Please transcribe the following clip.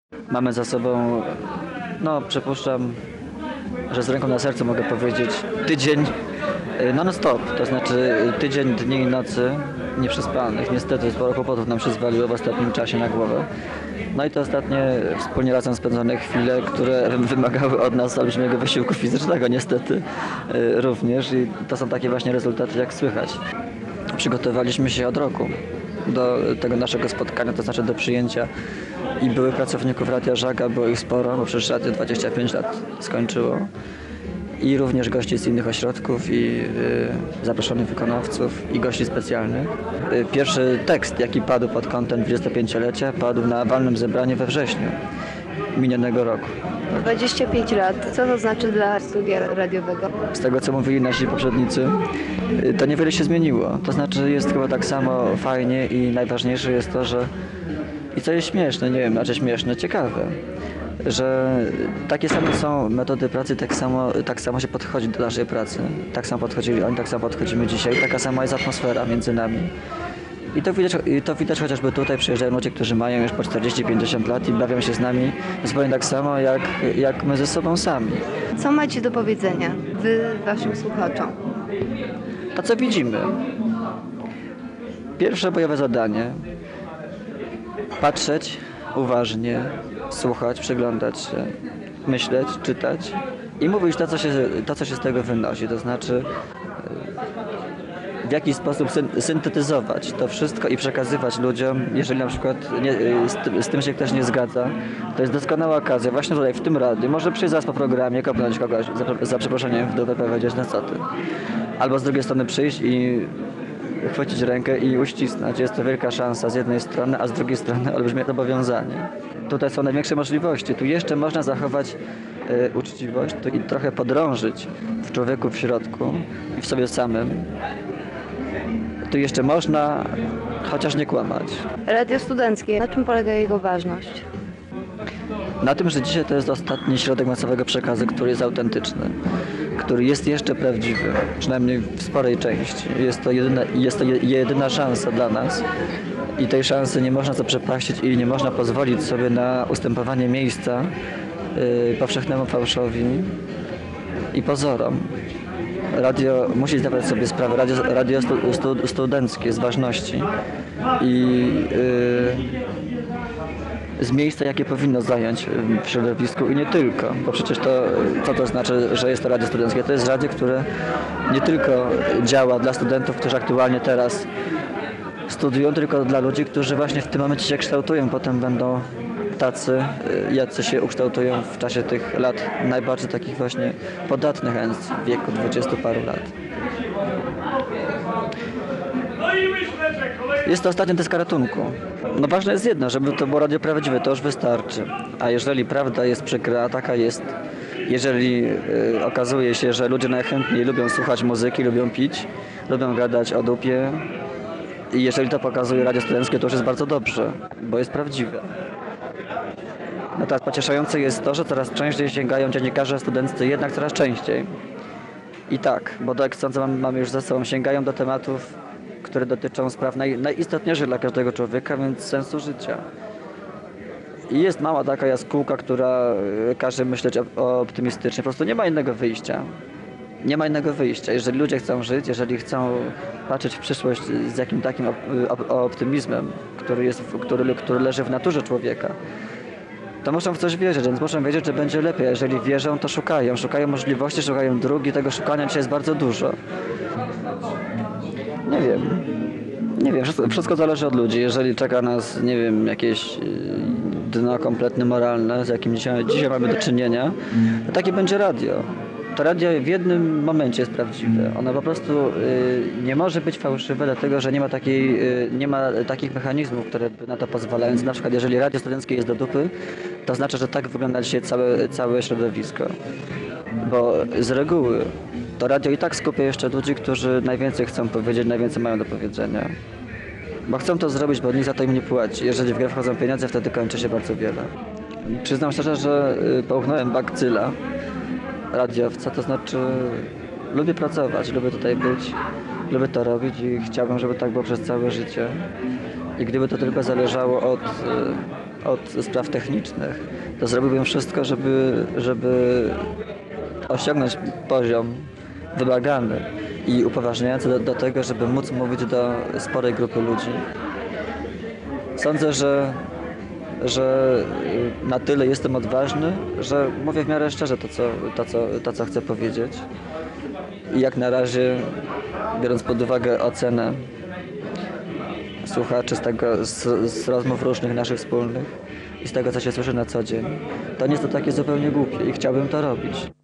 Mamy za sobą, no przypuszczam, że z ręką na sercu mogę powiedzieć, tydzień non-stop, to znaczy tydzień dni i nocy nieprzespanych. Niestety sporo kłopotów nam się zwaliło w ostatnim czasie na głowę. No i te ostatnie wspólnie razem spędzone chwile, które wymagały od nas olbrzymiego wysiłku fizycznego niestety również i to są takie właśnie rezultaty, jak słychać. Przygotowaliśmy się od roku do tego naszego spotkania, to znaczy do przyjęcia i byłych pracowników Radia Żaga, było ich sporo, bo przecież Radio 25 lat skończyło. I również gości z innych ośrodków i zaproszonych wykonawców i gości specjalnych. Pierwszy tekst, jaki padł pod kątem 25-lecia, padł na walnym zebraniu we wrześniu minionego roku. 25 lat. Co to znaczy dla studia radiowego? Z tego, co mówili nasi poprzednicy, to niewiele się zmieniło. To znaczy jest chyba tak samo fajnie i najważniejsze jest to, że i co jest śmieszne, nie wiem, znaczy śmieszne, ciekawe, że takie same są metody pracy, tak samo się podchodzi do naszej pracy. Tak samo podchodzili oni, tak samo podchodzimy dzisiaj. Taka sama jest atmosfera między nami. I to widać chociażby tutaj przyjeżdżają ludzie, którzy mają już po 40-50 lat i bawią się z nami zupełnie tak samo jak my ze sobą sami. Co macie do powiedzenia wy waszym słuchaczom? To co widzimy? Pierwsze bojowe zadanie. Patrzeć uważnie, słuchać, przyglądać się, myśleć, czytać i mówić to, co się z tego wynosi. To znaczy w jakiś sposób syntetyzować to wszystko i przekazywać ludziom, jeżeli na przykład z tym się ktoś nie zgadza. To jest doskonała okazja, właśnie tutaj w tym radiu. Może przyjść zaraz po programie, kopnąć kogoś za przeproszeniem w dupę, powiedzieć na co ty. Albo z drugiej strony przyjść i chwycić rękę i uścisnąć. Jest to wielka szansa z jednej strony, a z drugiej strony olbrzymie zobowiązanie. Tutaj są największe możliwości. Tu jeszcze można zachować uczciwość i trochę podrążyć w człowieku w środku i w sobie samym. Tu jeszcze można, chociaż nie kłamać. Radio studenckie. Na czym polega jego ważność? Na tym, że dzisiaj to jest ostatni środek masowego przekazu, który jest autentyczny, który jest jeszcze prawdziwy, przynajmniej w sporej części. Jest to jedyna szansa dla nas i tej szansy nie można zaprzepaścić i nie można pozwolić sobie na ustępowanie miejsca powszechnemu fałszowi i pozorom. Radio musi zdawać sobie sprawę, radio studenckie z ważności i z miejsca, jakie powinno zająć w środowisku i nie tylko, bo przecież co to znaczy, że jest to radio studenckie? To jest radio, które nie tylko działa dla studentów, którzy aktualnie teraz studiują, tylko dla ludzi, którzy właśnie w tym momencie się kształtują, potem będą tacy, jacy się ukształtują w czasie tych lat najbardziej takich właśnie podatnych, a więc w wieku 20 paru lat. Jest to ostatnia deska ratunku. No ważne jest jedno, żeby to było radio prawdziwe, to już wystarczy. A jeżeli prawda jest przykra, taka jest, jeżeli okazuje się, że ludzie najchętniej lubią słuchać muzyki, lubią pić, lubią gadać o dupie i jeżeli to pokazuje radio studenckie, to już jest bardzo dobrze, bo jest prawdziwe. No teraz pocieszające jest to, że coraz częściej sięgają dziennikarze studenccy, jednak coraz częściej. I tak, bo jak sądzę, mamy już za sobą, sięgają do tematów, które dotyczą spraw najistotniejszych dla każdego człowieka, więc sensu życia. I jest mała taka jaskółka, która każe myśleć optymistycznie. Po prostu nie ma innego wyjścia. Nie ma innego wyjścia. Jeżeli ludzie chcą żyć, jeżeli chcą patrzeć w przyszłość z jakim takim optymizmem, który leży w naturze człowieka, to muszą w coś wierzyć, więc muszą wiedzieć, że będzie lepiej. Jeżeli wierzą, to szukają. Szukają możliwości, szukają dróg i tego szukania dzisiaj jest bardzo dużo. Nie wiem, wszystko zależy od ludzi. Jeżeli czeka nas, nie wiem, jakieś dno kompletnie moralne, z jakim dzisiaj mamy do czynienia, to takie będzie radio. To radio w jednym momencie jest prawdziwe. Ono po prostu nie może być fałszywe, dlatego że nie ma takich mechanizmów, które by na to pozwalają. Na przykład jeżeli radio studenckie jest do dupy, to znaczy, że tak wygląda dzisiaj całe środowisko. Bo z reguły to radio i tak skupia jeszcze ludzi, którzy najwięcej chcą powiedzieć, najwięcej mają do powiedzenia. Bo chcą to zrobić, bo nikt za to im nie płaci. Jeżeli w grę wchodzą pieniądze, wtedy kończy się bardzo wiele. Przyznam szczerze, że połknąłem bakcyla radiowca, to znaczy lubię pracować, lubię tutaj być, lubię to robić i chciałbym, żeby tak było przez całe życie. I gdyby to tylko zależało od spraw technicznych, to zrobiłbym wszystko, żeby osiągnąć poziom wymagany i upoważniający do tego, żeby móc mówić do sporej grupy ludzi. Sądzę, że na tyle jestem odważny, że mówię w miarę szczerze to, co chcę powiedzieć. I jak na razie, biorąc pod uwagę ocenę słuchaczy z rozmów różnych naszych wspólnych i z tego, co się słyszy na co dzień, to nie jest to takie zupełnie głupie i chciałbym to robić.